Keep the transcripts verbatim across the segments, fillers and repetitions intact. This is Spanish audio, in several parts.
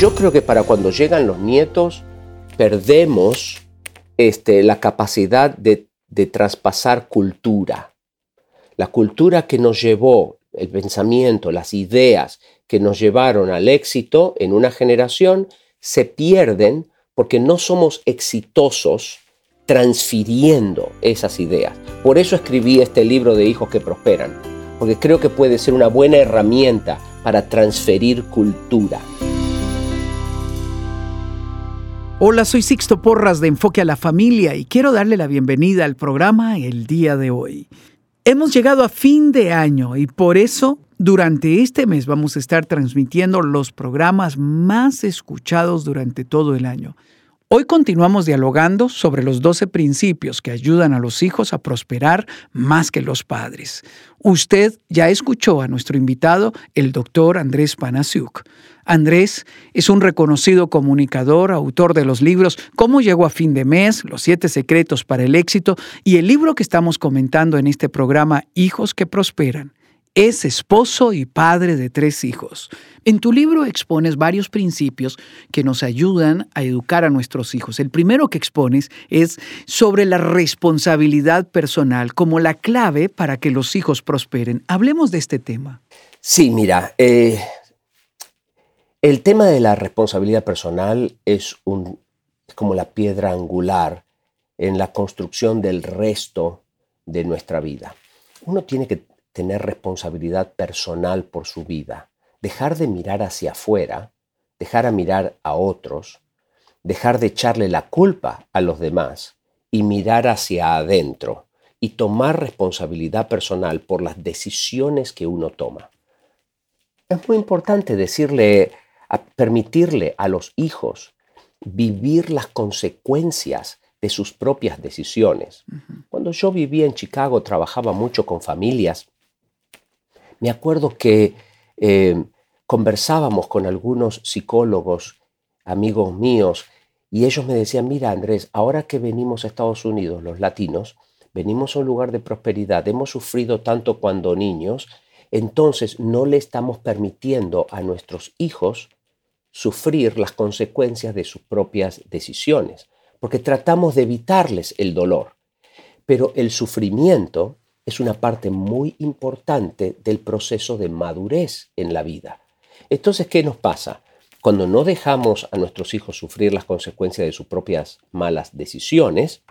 yo creo que para cuando llegan los nietos, perdemos este, la capacidad de, de traspasar cultura. La cultura que nos llevó, el pensamiento, las ideas que nos llevaron al éxito en una generación, se pierden porque no somos exitosos transfiriendo esas ideas. Por eso escribí este libro de Hijos que Prosperan, porque creo que puede ser una buena herramienta para transferir cultura. Hola, soy Sixto Porras de Enfoque a la Familia y quiero darle la bienvenida al programa el día de hoy. Hemos llegado a fin de año y por eso durante este mes vamos a estar transmitiendo los programas más escuchados durante todo el año. Hoy continuamos dialogando sobre los doce principios que ayudan a los hijos a prosperar más que los padres. Usted ya escuchó a nuestro invitado, el doctor Andrés Panasiuk. Andrés es un reconocido comunicador, autor de los libros Cómo llegó a fin de mes, Los siete secretos para el éxito y el libro que estamos comentando en este programa, Hijos que Prosperan. Es esposo y padre de tres hijos. En tu libro expones varios principios que nos ayudan a educar a nuestros hijos. El primero que expones es sobre la responsabilidad personal como la clave para que los hijos prosperen. Hablemos de este tema. Sí, mira, eh, el tema de la responsabilidad personal es, un, es como la piedra angular en la construcción del resto de nuestra vida. Uno tiene que tener responsabilidad personal por su vida, dejar de mirar hacia afuera, dejar de mirar a otros, dejar de echarle la culpa a los demás y mirar hacia adentro y tomar responsabilidad personal por las decisiones que uno toma. Es muy importante decirle, a permitirle a los hijos vivir las consecuencias de sus propias decisiones. Uh-huh. Cuando yo vivía en Chicago, trabajaba mucho con familias. Me acuerdo que eh, conversábamos con algunos psicólogos, amigos míos, y ellos me decían, mira Andrés, ahora que venimos a Estados Unidos, los latinos, venimos a un lugar de prosperidad, hemos sufrido tanto cuando niños, entonces no le estamos permitiendo a nuestros hijos sufrir las consecuencias de sus propias decisiones, porque tratamos de evitarles el dolor. Pero el sufrimiento es una parte muy importante del proceso de madurez en la vida. Entonces, ¿qué nos pasa? Cuando no dejamos a nuestros hijos sufrir las consecuencias de sus propias malas decisiones,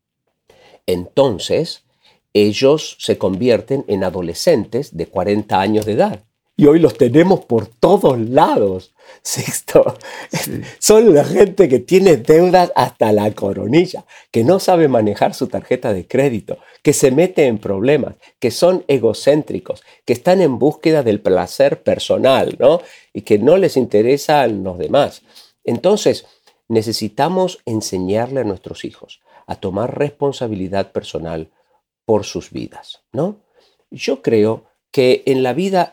entonces ellos se convierten en adolescentes de cuarenta años de edad. Y hoy los tenemos por todos lados, Sixto. Sí. Son la gente que tiene deudas hasta la coronilla, que no sabe manejar su tarjeta de crédito, que se mete en problemas, que son egocéntricos, que están en búsqueda del placer personal, ¿no? Y que no les interesan los demás. Entonces, necesitamos enseñarle a nuestros hijos a tomar responsabilidad personal por sus vidas, ¿no? Yo creo que en la vida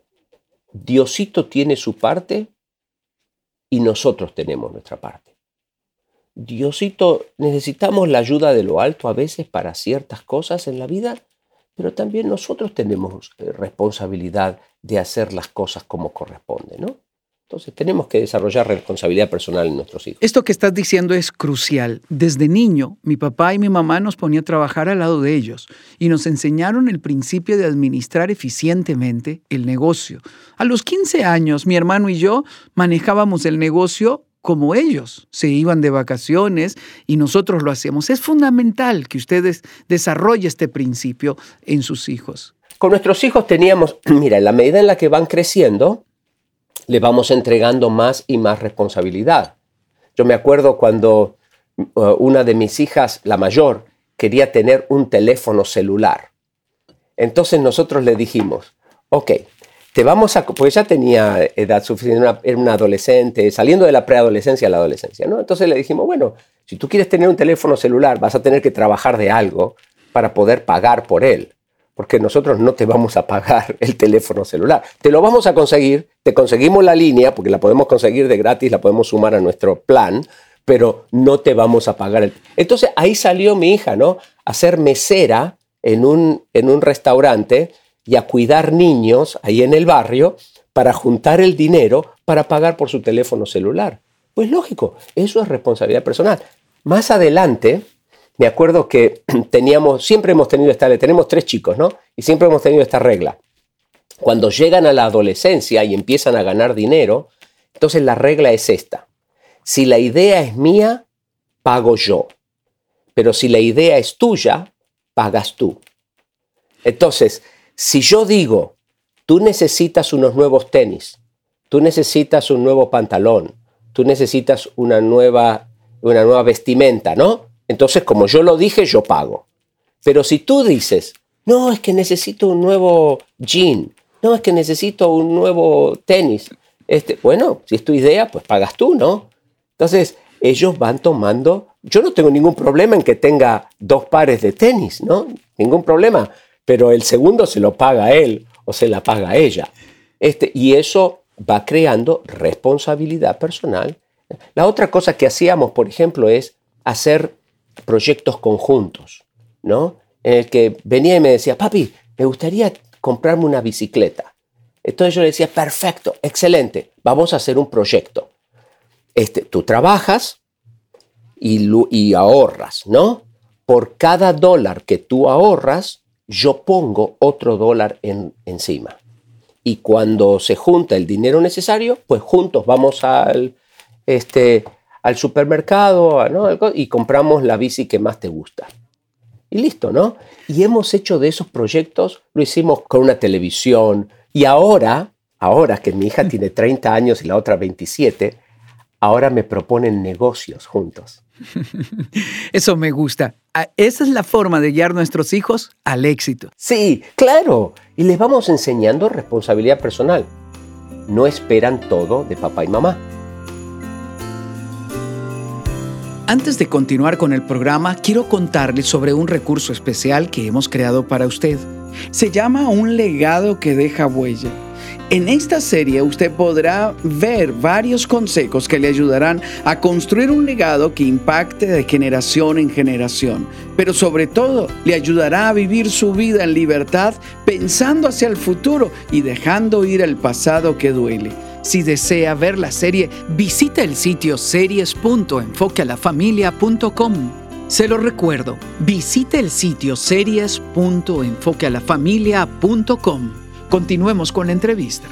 Diosito tiene su parte y nosotros tenemos nuestra parte. Diosito, necesitamos la ayuda de lo alto a veces para ciertas cosas en la vida, pero también nosotros tenemos responsabilidad de hacer las cosas como corresponde, ¿no? Entonces tenemos que desarrollar responsabilidad personal en nuestros hijos. Esto que estás diciendo es crucial. Desde niño, mi papá y mi mamá nos ponían a trabajar al lado de ellos y nos enseñaron el principio de administrar eficientemente el negocio. A los quince años, mi hermano y yo manejábamos el negocio como ellos. Se iban de vacaciones y nosotros lo hacíamos. Es fundamental que ustedes desarrollen este principio en sus hijos. Con nuestros hijos teníamos, mira, en la medida en la que van creciendo, le vamos entregando más y más responsabilidad. Yo me acuerdo cuando uh, una de mis hijas, la mayor, quería tener un teléfono celular. Entonces nosotros le dijimos, ok, te vamos a... Pues ya tenía edad suficiente, era una, era una adolescente, saliendo de la preadolescencia a la adolescencia, ¿no? Entonces le dijimos, bueno, si tú quieres tener un teléfono celular, vas a tener que trabajar de algo para poder pagar por él. Porque nosotros no te vamos a pagar el teléfono celular. Te lo vamos a conseguir, te conseguimos la línea, porque la podemos conseguir de gratis, la podemos sumar a nuestro plan, pero no te vamos a pagar el... Entonces ahí salió mi hija, ¿no? A ser mesera en un, en un restaurante y a cuidar niños ahí en el barrio, para juntar el dinero para pagar por su teléfono celular. Pues lógico, eso es responsabilidad personal. Más adelante, me acuerdo que teníamos, siempre hemos tenido esta, tenemos tres chicos, ¿no? Y siempre hemos tenido esta regla. Cuando llegan a la adolescencia y empiezan a ganar dinero, entonces la regla es esta. Si la idea es mía, pago yo. Pero si la idea es tuya, pagas tú. Entonces, si yo digo, tú necesitas unos nuevos tenis, tú necesitas un nuevo pantalón, tú necesitas una nueva, una nueva vestimenta, ¿no? Entonces, como yo lo dije, yo pago. Pero si tú dices, no, es que necesito un nuevo jean, no, es que necesito un nuevo tenis, este, bueno, si es tu idea, pues pagas tú, ¿no? Entonces, ellos van tomando, yo no tengo ningún problema en que tenga dos pares de tenis, ¿no? Ningún problema, pero el segundo se lo paga él o se la paga ella. Este, y eso va creando responsabilidad personal. La otra cosa que hacíamos, por ejemplo, es hacer proyectos conjuntos, ¿no? En el que venía y me decía, papi, me gustaría comprarme una bicicleta. Entonces yo le decía, perfecto, excelente, vamos a hacer un proyecto. Este, tú trabajas y, y ahorras, ¿no? Por cada dólar que tú ahorras, yo pongo otro dólar en, encima. Y cuando se junta el dinero necesario, pues juntos vamos al, este, al supermercado, ¿no? Y compramos la bici que más te gusta. Y listo, ¿no? Y hemos hecho de esos proyectos, lo hicimos con una televisión. Y ahora, ahora que mi hija tiene treinta años y la otra veintisiete, ahora me proponen negocios juntos. Eso me gusta. Esa es la forma de guiar a nuestros hijos al éxito. Sí, claro. Y les vamos enseñando responsabilidad personal. No esperan todo de papá y mamá. Antes de continuar con el programa, quiero contarles sobre un recurso especial que hemos creado para usted. Se llama Un legado que deja huella. En esta serie usted podrá ver varios consejos que le ayudarán a construir un legado que impacte de generación en generación, pero sobre todo le ayudará a vivir su vida en libertad pensando hacia el futuro y dejando ir el pasado que duele. Si desea ver la serie, visita el sitio series punto enfoque a la familia punto com. Se lo recuerdo, visite el sitio series punto enfoque a la familia punto com. Continuemos con la entrevista.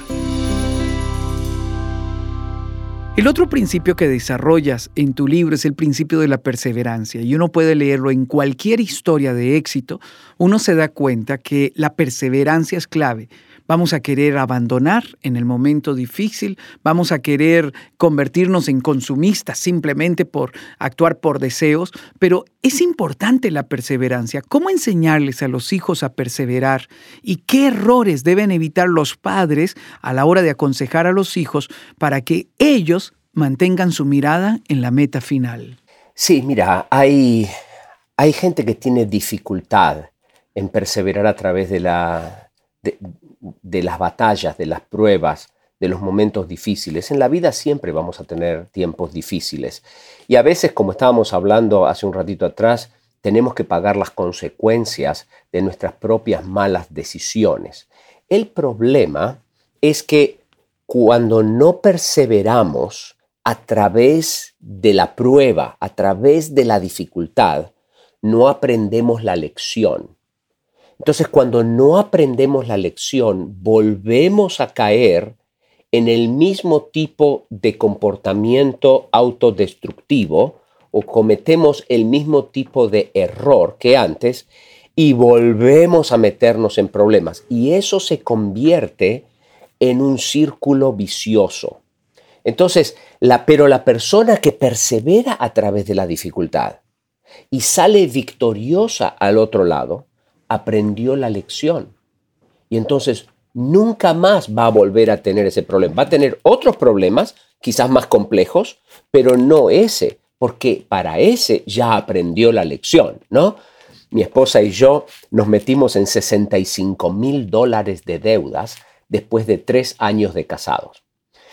El otro principio que desarrollas en tu libro es el principio de la perseverancia, y uno puede leerlo en cualquier historia de éxito. Uno se da cuenta que la perseverancia es clave. Vamos a querer abandonar en el momento difícil, vamos a querer convertirnos en consumistas simplemente por actuar por deseos, pero es importante la perseverancia. ¿Cómo enseñarles a los hijos a perseverar? ¿Y qué errores deben evitar los padres a la hora de aconsejar a los hijos para que ellos mantengan su mirada en la meta final? Sí, mira, hay, hay gente que tiene dificultad en perseverar a través de la... De, de las batallas, de las pruebas, de los momentos difíciles. En la vida siempre vamos a tener tiempos difíciles. Y a veces, como estábamos hablando hace un ratito atrás, tenemos que pagar las consecuencias de nuestras propias malas decisiones. El problema es que cuando no perseveramos a través de la prueba, a través de la dificultad, no aprendemos la lección. Entonces, cuando no aprendemos la lección, volvemos a caer en el mismo tipo de comportamiento autodestructivo o cometemos el mismo tipo de error que antes y volvemos a meternos en problemas. Y eso se convierte en un círculo vicioso. Entonces, la, pero la persona que persevera a través de la dificultad y sale victoriosa al otro lado, aprendió la lección. Y entonces nunca más va a volver a tener ese problema. Va a tener otros problemas, quizás más complejos, pero no ese, porque para ese ya aprendió la lección, ¿no? Mi esposa y yo nos metimos en sesenta y cinco mil dólares de deudas después de tres años de casados.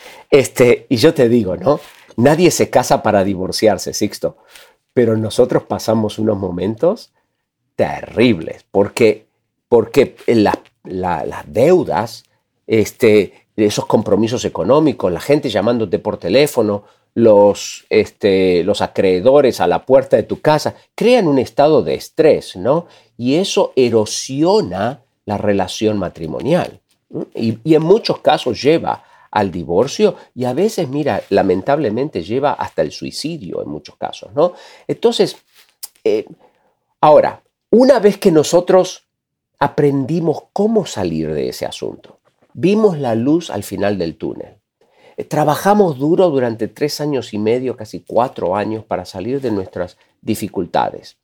Este, y yo te digo, ¿no? Nadie se casa para divorciarse, Sixto, pero nosotros pasamos unos momentos terribles, porque, porque la, la, las deudas este, esos compromisos económicos, la gente llamándote por teléfono, los, este, los acreedores a la puerta de tu casa, crean un estado de estrés, ¿no? Y eso erosiona la relación matrimonial. Y, y en muchos casos lleva al divorcio y a veces, mira, lamentablemente lleva hasta el suicidio en muchos casos, ¿no? Entonces, eh, ahora, una vez que nosotros aprendimos cómo salir de ese asunto, vimos la luz al final del túnel, eh, trabajamos duro durante tres años y medio, casi cuatro años, para salir de nuestras dificultades,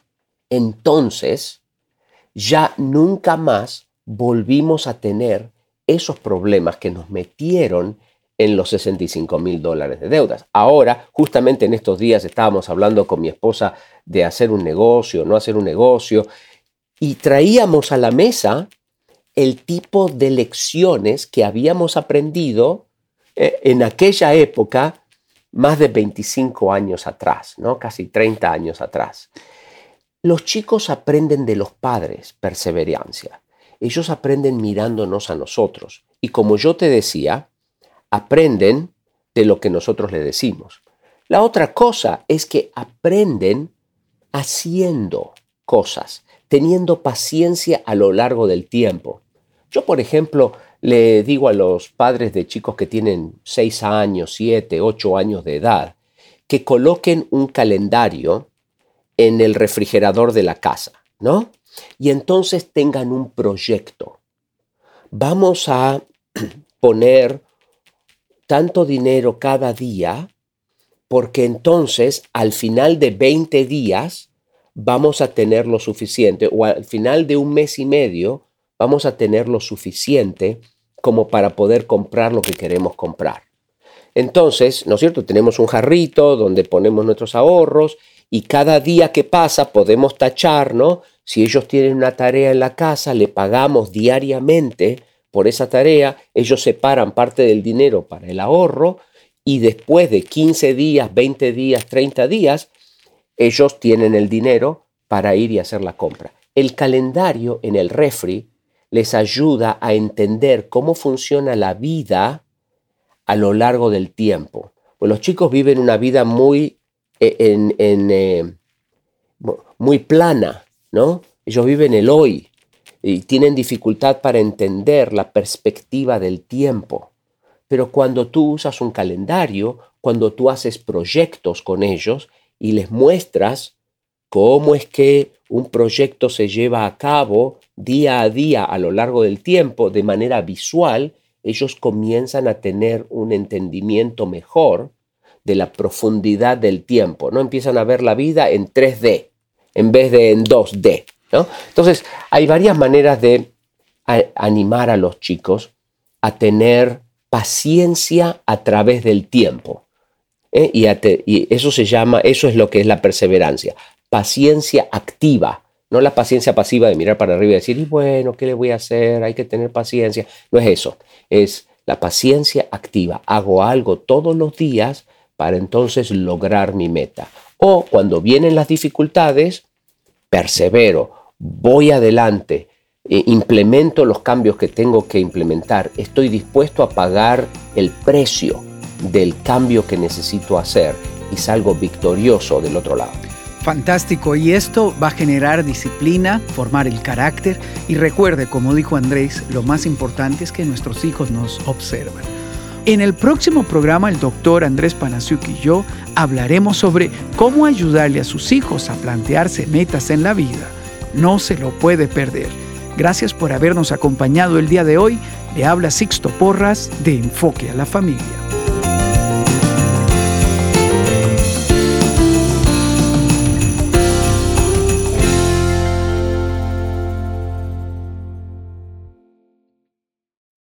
entonces ya nunca más volvimos a tener esos problemas que nos metieron en los sesenta y cinco mil dólares de deudas. Ahora, justamente en estos días estábamos hablando con mi esposa de hacer un negocio, no hacer un negocio, y traíamos a la mesa el tipo de lecciones que habíamos aprendido eh, en aquella época, más de veinticinco años atrás, ¿no? Casi treinta años atrás. Los chicos aprenden de los padres perseverancia. Ellos aprenden mirándonos a nosotros. Y como yo te decía, aprenden de lo que nosotros le decimos. La otra cosa es que aprenden haciendo cosas, teniendo paciencia a lo largo del tiempo. Yo, por ejemplo, le digo a los padres de chicos que tienen seis años, siete, ocho años de edad, que coloquen un calendario en el refrigerador de la casa, ¿no? Y entonces tengan un proyecto. Vamos a poner tanto dinero cada día porque entonces al final de veinte días vamos a tener lo suficiente, o al final de un mes y medio vamos a tener lo suficiente como para poder comprar lo que queremos comprar. Entonces, ¿no es cierto? Tenemos un jarrito donde ponemos nuestros ahorros y cada día que pasa podemos tachar, ¿no? Si ellos tienen una tarea en la casa, le pagamos diariamente por esa tarea, ellos separan parte del dinero para el ahorro y después de quince días, veinte días, treinta días, ellos tienen el dinero para ir y hacer la compra. El calendario en el refri les ayuda a entender cómo funciona la vida a lo largo del tiempo. Pues los chicos viven una vida muy, eh, en, en, eh, muy plana, ¿no? Ellos viven el hoy y tienen dificultad para entender la perspectiva del tiempo. Pero cuando tú usas un calendario, cuando tú haces proyectos con ellos y les muestras cómo es que un proyecto se lleva a cabo día a día a lo largo del tiempo de manera visual, ellos comienzan a tener un entendimiento mejor de la profundidad del tiempo, ¿no? Empiezan a ver la vida en tres D en vez de en dos D, ¿no? Entonces, hay varias maneras de a, animar a los chicos a tener paciencia a través del tiempo. ¿eh? Y, a te, y eso se llama, eso es lo que es la perseverancia. Paciencia activa, no la paciencia pasiva de mirar para arriba y decir, y bueno, ¿qué le voy a hacer? Hay que tener paciencia. No es eso, es la paciencia activa. Hago algo todos los días para entonces lograr mi meta. O cuando vienen las dificultades, persevero, voy adelante, eh, implemento los cambios que tengo que implementar. Estoy dispuesto a pagar el precio del cambio que necesito hacer y salgo victorioso del otro lado. Fantástico, y esto va a generar disciplina, formar el carácter y recuerde, como dijo Andrés, lo más importante es que nuestros hijos nos observan. En el próximo programa, el doctor Andrés Panasiuk y yo hablaremos sobre cómo ayudarle a sus hijos a plantearse metas en la vida. No se lo puede perder. Gracias por habernos acompañado el día de hoy. Le habla Sixto Porras de Enfoque a la Familia.